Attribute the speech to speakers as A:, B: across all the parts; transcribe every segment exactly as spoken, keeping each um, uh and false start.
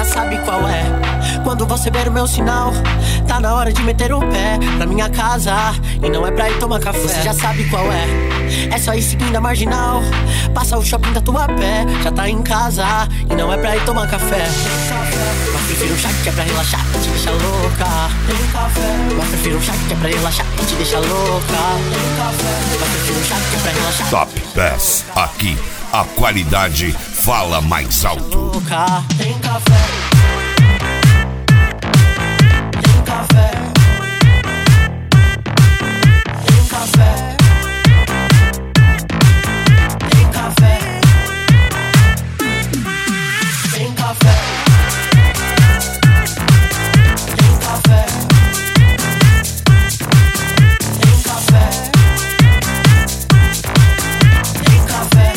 A: sabe qual é. Quando você ver o meu sinal, tá na hora de meter o pé na minha casa. E não é pra ir tomar café. Você já sabe qual é. É só ir seguindo a marginal. Passa o shopping da tua pé. Já tá em casa. E não é pra ir tomar café. Mas prefiro um chá que é pra relaxar e te deixa louca. Mas prefiro um chá que é pra relaxar e te deixa louca. Mas prefiro um chá que é pra relaxar.
B: Top Bass. Aqui a qualidade fala mais alto.
A: Tem café. Tem café. Tem café. Tem café. Tem café. Tem café. Tem café. Tem café.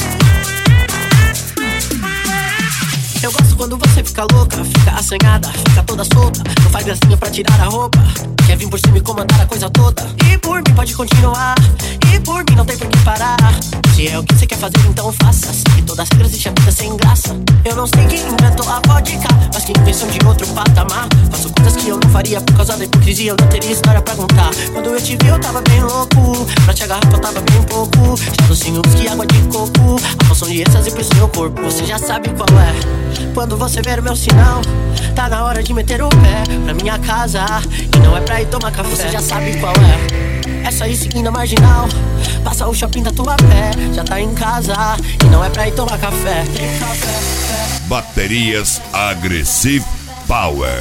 A: Eu gosto quando você fica louca, fica assanhada, fica toda solta. Não faz gracinha pra tirar a roupa. Quer vir por cima e comandar a coisa toda. E por mim pode continuar. E por mim não tem por que parar. Se é o que você quer fazer, então faça. Se todas as regras deixam a vida sem graça. Eu não sei quem inventou a vodka, mas que invenção de outro patamar. Faço coisas que eu não faria por causa da hipocrisia. Eu não teria história pra contar. Quando eu te vi eu tava bem louco. Pra te agarrar eu tava bem pouco. Já docinho, whisky, água de coco. A poção de êxtase pro seu corpo. Você já sabe qual é. Quando você ver o meu sinal, tá na hora de meter o pé pra minha casa. E não é pra ir tomar café. Você já sabe qual é. É só ir seguindo a marginal. Passa o shopping da tua pé. Já tá em casa. E não é pra ir tomar café. Tem café.
B: Baterias Aggressive Power.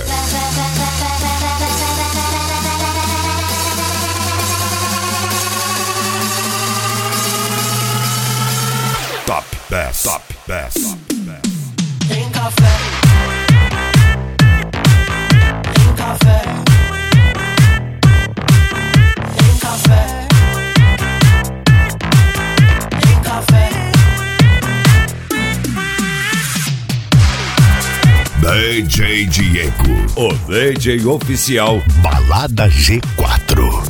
B: Top Bass. Top Bass.
A: Tem café. Tem café. Tem café. Tem café.
B: D J Diego,
C: o D J oficial Balada G quatro.